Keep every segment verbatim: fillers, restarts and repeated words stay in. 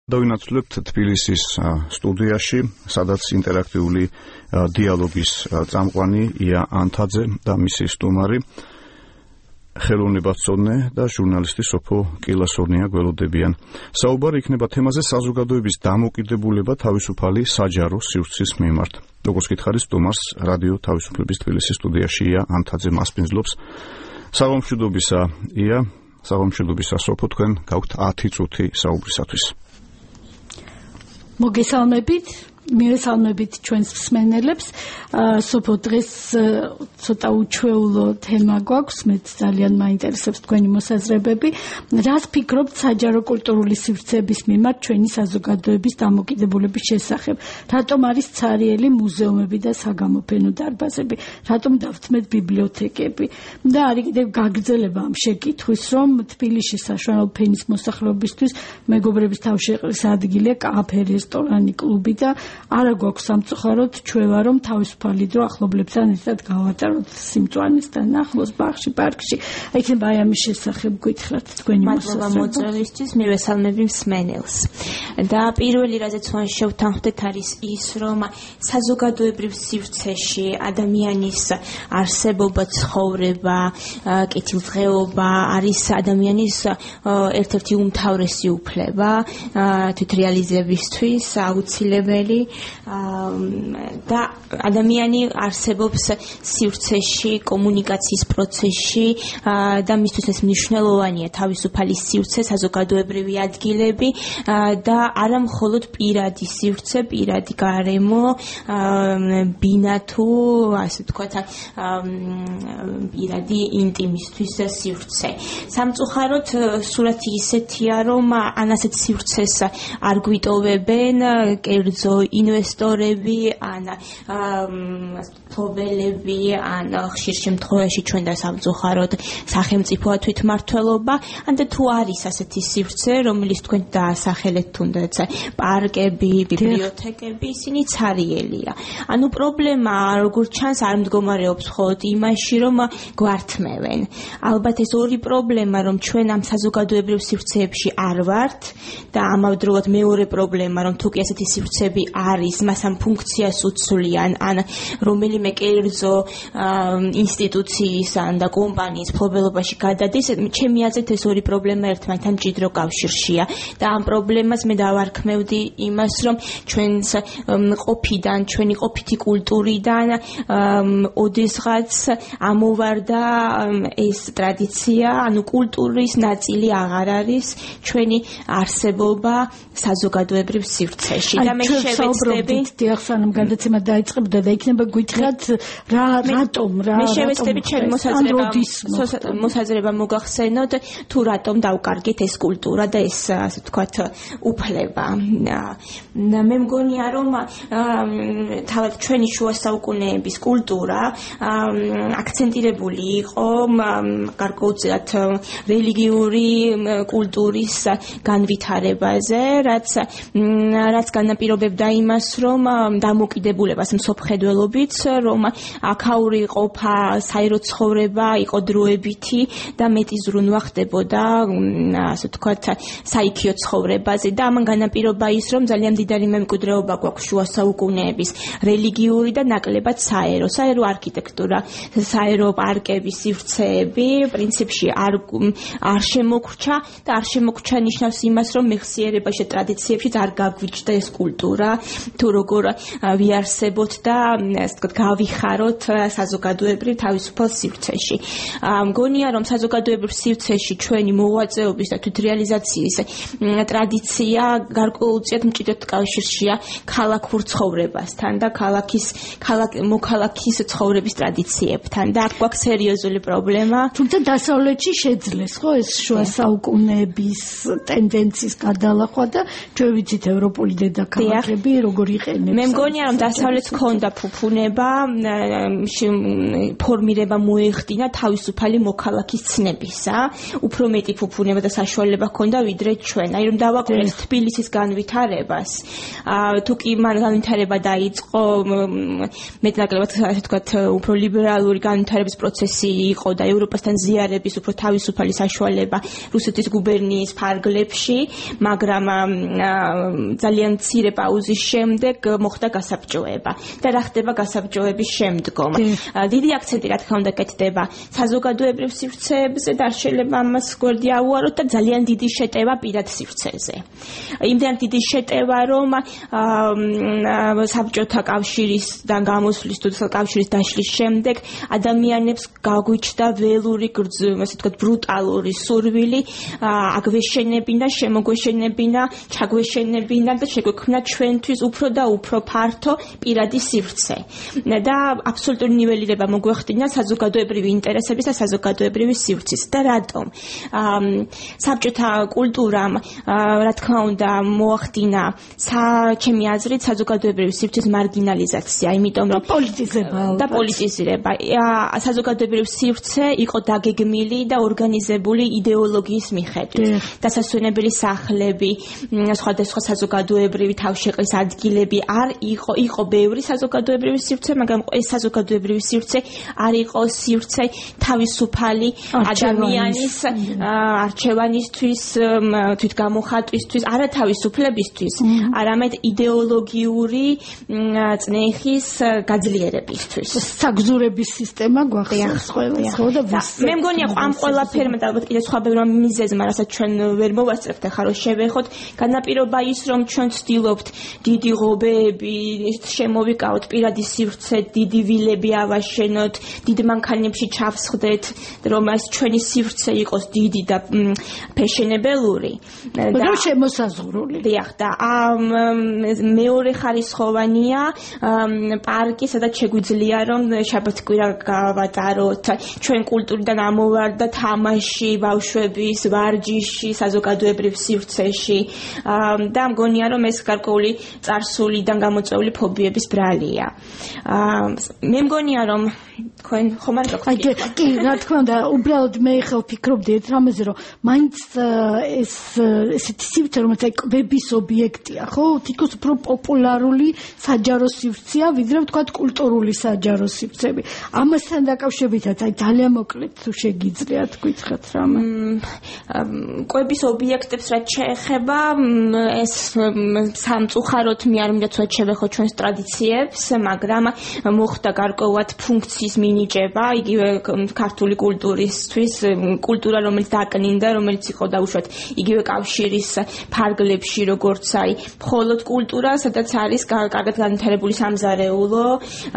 დავინაცვლებთ თბილისის სტუდიაში, სადაც ინტერაქტიული დიალოგის წამყვანი ია ანთაძე და მისი სტუმარი ხელოვნებაცოდნე და ჟურნალისტი სოფო კილასორნია გველოდებიან. საუბარი იქნება თემაზე საზოგადოების დამოკიდებულება თავისუფალი საჯარო სივრცის მიმართ. როგორც გითხარი, სტუმარს რადიო თავისუფლების თბილისის სტუდიაში ია ანთაძე მასპინძლობს. საღამოშუდობისა ია, საღამოშუდობისა სოფო, თქვენ გაქვთ ათი წუთი საუბრისათვის. მოგესალმებით, მივესალმებით ჩვენს მსმენელებს. სოფო, დღეს ცოტა უჩვეულო თემა გვაქვს, მეც ძალიან მაინტერესებს თქვენი მოსაზრებები. რას ფიქრობთ საჯარო კულტურული სივრცეების მიმართ ჩვენი საზოგადოების დამოკიდებულების შესახებ? რატომ არის ცარიელი მუზეუმები და საგამოფენო დარბაზები? რატომ დავთმეთ ბიბლიოთეკები? და არის კიდევ გაგრძელება ამ შეკითხვის, რომ თბილისში საშუალო ფენის მოსახლეობისთვის მეგობრების თავშეყრის ადგილია კაფე, რესტორანი, კლუბი და არა გვაქვს სამწუხაროდ ჩვევა, რომ თავისუფალი დრო ახლობლებთან ერთად გავატაროთ სიმწვანესთან ახლოს ბაღში, პარკში. იქნება აი ამის შესახებ გითხრათ თქვენი მოსაზრება. მადლობა მოწვევისთვის, მივესალმები მსმენელს. და პირველი რაზეც ვან შევთანხმდეთ არის ის, რომ საზოგადოებრივ სივრცეში ადამიანის არსებობა, ცხოვრება, კეთილდღეობა არის ადამიანის ერთ-ერთი უმთავრესი უფლება თვითრეალიზებისთვის აუცილებელი. და ადამიანი არსებობს სივრცეში, კომუნიკაციის პროცესში და მისთვის ეს მნიშვნელოვანია თავისუფალი სივრცე, საზოგადოებრივი ადგილები და არა მხოლოდ პირადი სივრცე, პირადი გარემო, ბინა თუ ასე ვთქვათ, პირადი ინტიმისთვის სივრცე. სამწუხაროდ სურათი ისეთია, რომ ან ასეთ სივრცეს არ გვიტოვებენ კერძო ინვესტორები, ან ფლობელები, ან ხშირ შემთხვევაში ჩვენ და სამწუხაროდ სახელმწიფოა თვითმმართველობა, ან თუ არის ასეთი სივრცე, რომელიც თქვენ დაასახელეთ, თუნდაც პარკები, ბიბლიოთეკები, ისინი ცარიელია. ანუ პრობლემა, როგორც ჩანს, არ მდგომარეობს მხოლოდ იმაში, რომ გვართმევენ. ალბათ ეს ორი პრობლემა, რომ ჩვენ ამ საზოგადოებრივ სივრცეებში არ ვართ და ამავდროულად მეორე პრობლემა, რომ თუ კი ასეთი სივრცეები არის, მას ამ ფუნქციას უცვლიან, ან რომელიმე კერძო ინსტიტუციის ან და კომპანიის ფლობელობაში გადადის, ჩემი აზრით ეს ორი პრობლემა ერთმანეთთან მჭიდრო კავშირშია და ამ პრობლემას მე დავარქმევდი იმას, რომ ჩვენს ყოფიდან, ჩვენი ყოფითი კულტურიდან ოდესღაც ამოვარდა ეს ტრადიცია, ანუ კულტურის ნაწილი აღარ არის ჩვენი არსებობა საზოგადოებრივ სივრცეში. და მე შევეცდები დიახსანამ გადაცემა დაიწყებოდა და იქნება გითხრათ რა რატომ რა მე შევეცდები ჩემი მოსაზრება მოსაზრება მოგახსენოთ თუ რატომ დავკარგეთ ეს კულტურა და ეს ასე ვთქვათ უფლება. მე მგონია რომ თავად ჩვენი შუა საუკუნეების კულტურა აქცენტირებული იყო გარკვეულწილად რელიგიური კულტურის განვითარებაზე, რაც რაც განაპირობებდა იმას, რომ დამოკიდებულებას მსოფლმხედველობით, რომ აქაური ყოფა, საერო ცხოვრება იყო დროებითი და მეტი ზრუნვა ხდებოდა, ასე ვთქვათ, საიქიო ცხოვრებაზე და ამან განაპირობა ის, რომ ძალიან მდიდარი მემკვიდრეობა გვაქვს შუა საუკუნეების რელიგიური და ნაკლებად საერო, საერო არქიტექტურა, საერო პარკები, სივრცეები, პრინციპში არ არ შემოგრჩა და არ შემოგრჩა ნიშნავს იმას, რომ მეხსიერებაში და ტრადიციებში არ გაგვიჩნდა ეს კულტურა, თუ როგორ ვიარსებოთ და ასე ვთქვათ, გავიხაროთ საზოგადოებრივ თავისუფალ სივრცეში. მგონია, რომ საზოგადოებრივ სივრცეში ჩვენი მოღვაწეობის და თვითრეალიზაციის ტრადიცია გარკვეულწილად მჭიდროდ კავშირშია ქალაქურ ცხოვრებასთან და ქალაქის მოქალაქის ცხოვრების ტრადიციებთან და აქ გვაქვს სერიოზული პრობლემა. თუმცა დასავლეთში შეძლეს ხო ეს შუა საუკუნეების ტენდენციის გადალახვა და ჩვენ ვიცით ევროპული დედაქალაქები როგორ იყენებს? მე მგონია რომ დასავლეთს ქონდა ფუფუნება, ფორმირება მოეხდინა თავისუფალი მოქალაქის ცნებისა, უფრო მეტი ფუფუნება და საშუალება ჰქონდა ვიდრე ჩვენ. აი რომ დავაკვირდეთ თბილისის განვითარებას, თუ კი მან განვითარება დაიწყო მეტნაკლებად ასე ვთქვათ უფრო ლიბერალური განვითარების პროცესი იყო და ევროპასთან ზიარების უფრო თავისუფალი საშუალება რუსეთის გუბერნიის ფარგლებში, მაგრამ ძალიან მცირე პაუზის შემდეგ მოხდა გასაბჭოება. და რა ხდება გასაბჭოების შემდგომ? დიდი აქცენტი რა თქმა უნდა კეთდება საზოგადოებრივ სივრცეებზე და არ შეიძლება ამას გვერდი აუაროთ და ძალიან დიდი შეტევა პირად სივრცეზე. იმდენად დიდი შეტევა რომ საბჭოთა კავშირისგან გამოსვლის თუ კავშირის დაშლის შემდეგ ადამიანებს გაგვიჩნდა ველური ასე ვთქვათ ბრუტალური სურვილი აგვეშენებინა, შემოგვეშენებინა, ჩაგვეშენებინა და შეგვექმნა ჩვენთვის უფრო და უფრო ფართო პირადი სივრცე. და აბსოლუტური ნიველირება მოგვეხდინა საზოგადოებრივი ინტერესების და საზოგადოებრივი სივრცის. და რატომ? საბჭოთა კულტურამ რა თქმა უნდა მოახდინა ჩემი აზრით საზოგადოებრივი სივრცის მარგინალიზაცია, იმიტომ რომ პოლიტიზება და პოლიტიზირება. საზოგადოებრივი სივრცე იყო დაგეგმილი და ორგანიზებული იდეოლოგიის მიხედვით. დასასვენებელი სახლები, სხვადასხვა საზოგადოებრივი თავშეყრის ადგილები არ იყო, იყო ბევრი საზოგადოებრივი სივრცე, მაგრამ ეს საზოგადოებრივი სივრცე არ იყო სივრცე თავისუფალი ადამიანის არჩევანისთვის, თვითგამოხატვისთვის, არა თავისუფლებისთვის, არამედ იდეოლოგიური წნეხის გაძლიერებისთვის. საგზურების სისტემა გვახსოვს ყველას, ხო და მე მგონია ამ ყველაფერმა და ალბათ კიდე სხვა ბევრ მიზეზმა, რასაც ჩვენ ვერ მოვასწრებთ ახლა რომ შევეხოთ, განაპირობა ის რომ ჩვენ ვცდილობთ დიდი ღობეები შემოვიკავოთ, პირადი სივრცე, დიდი ვილები ავაშენოთ, დიდ მანქანებში ჩავსხდეთ, რომ ეს ჩვენი სივრცე იყოს დიდი და ფეშენებელური და შემოსაზღვრული. დიახ, და მეორე ხარისხოვანია პარკი, სადაც შეგვიძლია რომ შაბათ-კვირა გავატაროთ, ჩვენ კულტურიდან ამოვარდა თამაში, ბავშვების ვარჯიში, საზოგადოებრივ სივრცეში და მგონია რომ ეს გარკვეული წარსულიდან გამოწვეული ფობიების ბრალია. მე მგონია რომ თქვენ ხომ არ გაგვხდით? კი, რა თქმა უნდა, უბრალოდ მე ხელ ვფიქრობდი ერთ რამეზე, რომ მაინც ეს ესეთი სივრცე, რომელიც აი კვების ობიექტია, ხო, თითქოს უფრო პოპულარული საჯარო სივრცეა, ვიდრე ვთქვათ კულტურული საჯარო სივრცეები. ამასთან დაკავშირებითაც აი ძალიან მოკლედ თუ შეგიძლიათ გითხრათ რამე. კვების ობიექტებს რაც შეეხება, ეს სამწუხაროდ მე არ მინდა ცოტა შევეხო ჩვენს ტრადიციებს, მაგრამ მოხდა გარკვეულად ფუნქციის მინიჭება, იგივე ქართული კულტურისთვის, კულტურა რომელიც დაკნინდა, რომელიც იყო დაუშვათ იგივე კავშირის ფარგლებში, როგორც აი მხოლოდ კულტურა, სადაც არის კარგად განვითარებული სამზარეულო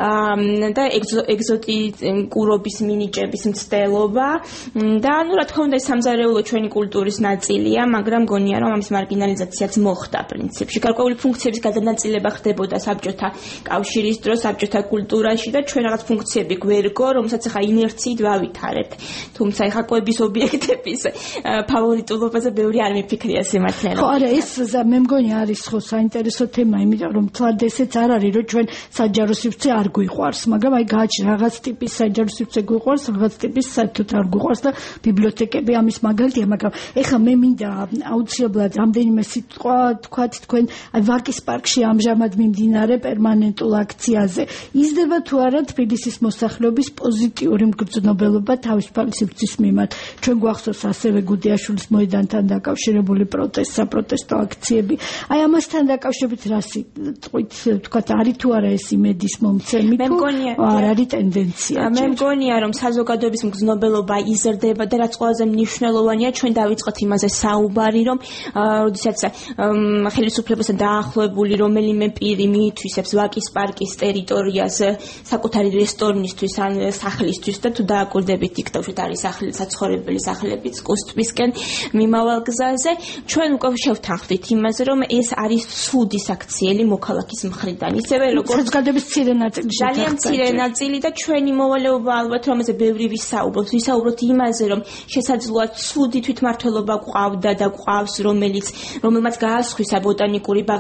და ეგზოტიკურობის მინიჭების მცდელობა და ну რა თქმა უნდა ეს სამზარეულო ჩვენი კულტურის ნაწილია, მაგრამ მგონია რომ ამის მარგინალიზაციაც მოხდა პრინციპში. გარკვეული ფუნქციების გადანაწილება ხდებოდა საბჭოთა კავშირის დროს, საბჭოთა კულტურაში და ჩვენ რაღაც ფუნქციები გვერგო, რომელსაც ახლა ინერციით ვავითარებთ. თუმცა ახლა კვების ობიექტების ფავორიტულობაზე ბევრი არ მიფიქრია სიმართლე. ხო, არა, ეს მე მგონი არის ხო საინტერესო თემა, იმიტომ რომ თლად ესეც არ არის, რომ ჩვენ საჯარო სივრცე არ გვიყვარს, მაგრამ აი გააჩნია რაღაც ტიპის საჯარო სივრცე გვიყვარს, რაღაც ტიპის საერთოდ არ გვიყვარს და ბიბლიოთეკები ამის მაგალითია, მაგრამ ეხლა მე მინდა აუცილებლად რამდენიმე სიტყვა თქვათ თქვენ აი ვაკის პარკში ამჟამად მიმდინარე პერმანენტულ აქციაზე. იზრდება თუ არა თბილისის მოსახლეობის პოზიტიური მგრძნობელობა თავისუფალი სივრცის მიმართ. ჩვენ გვახსოვს ასევე გუდიაშვილის მოედანთან დაკავშირებული პროტესტ, საპროტესტო აქციები. აი ამასთან დაკავშირებით რა სიტყვით თქვათ არის თუ არა ეს იმედის მომცემი თუ არ არის ტენდენცია? მე მგონია რომ საზოგადოების მგრძნობელობა იზრდება და რაც ყველაზე მნიშვნელოვანია, ჩვენ დავიწყოთ იმაზე საუბარი, რომ როდესაც ხელისუფლებასთან დაახლოებული რომელიმე პირი მიითვისებს ვაკის პარკის ტერიტორიას საკუთარი რესტორნისთვის ან სახლისთვის და თუ დააკვირდებით TikTok-ში არის სახლი, საცხოვრებელი სახლებიც კუსტვისკენ მიმავალ გზაზე, ჩვენ უკვე შევთანხმდით იმაზე, რომ ეს არის ცუდი საქციელი მოქალაქის მხრიდან. ისევე როგორც საზოგადოების მცირე ნაწილი, ძალიან მცირე ნაწილი და ჩვენი მოვალეობა ალბათ რომელზე ბევრი ვისაუბროთ, ვისაუბროთ იმაზე, რომ შესაძლოა ცუდი თვითმმართველობა გვყავდა და გვყავს, რომელიც რომელმაც გაასხვისა ბოტანიკური ბაღის დიდი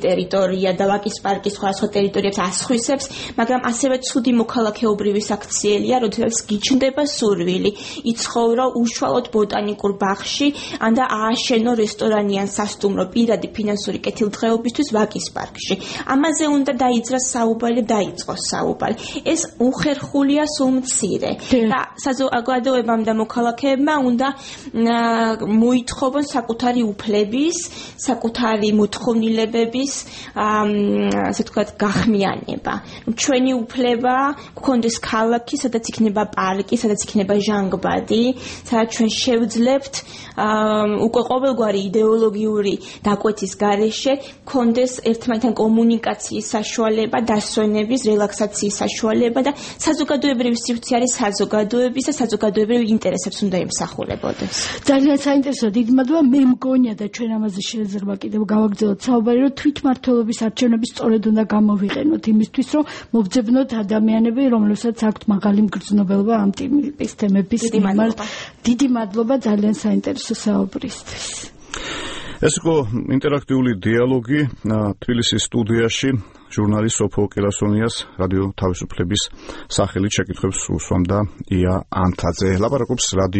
ტერიტორია და ვაკის პარკის სხვადასხვა ტერიტორიებს ასხვისებს, მაგრამ ასევე ცუდი მოქალაქეობრივი საქციელია, როდესაც გიჩნდება სურვილი იცხოვრო უშუალოდ ბოტანიკურ ბაღში, ან და ააშენო რესტორანი ან სასტუმრო პირადი ფინანსური კეთილდღეობისთვის ვაკის პარკში. ამაზე უნდა დაიძრას საუბარი, დაიწყოს საუბარი. ეს უხერხულია სულ მცირე და საზოგადოებამ და მოქალაქეებმა უნდა მოითხოვონ საკუთარი უფლების, საკუთარი მოთხოვნილებების, ასე ვთქვათ, გახმიანება. ჩვენი უფლება გქონდეს ქალაქი, სადაც იქნება პარკი, სადაც იქნება ჟანგბადი, სადაც ჩვენ შევძლებთ უკვე ყოველგვარი იდეოლოგიური დაკვეთის გარეშე გქონდეს ერთმანეთთან კომუნიკაციის საშუალება, დასვენების, რელაქსაციის საშუალება და საზოგადოებრივი სივრცე არის საზოგადოების და საზოგადოებრივ ინტერესებს უნდა ემსახურებოდეს. ძალიან საინტერესოა, დიდი მადლობა. მე მგონია და ჩვენ ამაზე შეიძლება კიდევ გავაგრძელოთ საუბარი, რომ თვითმმართველობის არჩევნები სწორედ უნდა გამოვიყენოთ იმისთვის, რომ მობძებნოთ ადამიანები, რომლებსაც აქვთ მაღალი მგრძნობელობა ამ ტიპის თემების მიმართ. დიდი მადლობა ძალიან საინტერესო საუბრისთვის. ეს იყო ინტერაქტიული დიალოგი თბილისის სტუდიაში. ჟურნალის სოფო კელასონიას რადიო თავისუფლების სახელით შეკითხვებს უსვამდა ია ანთაძე. ლაპარაკობს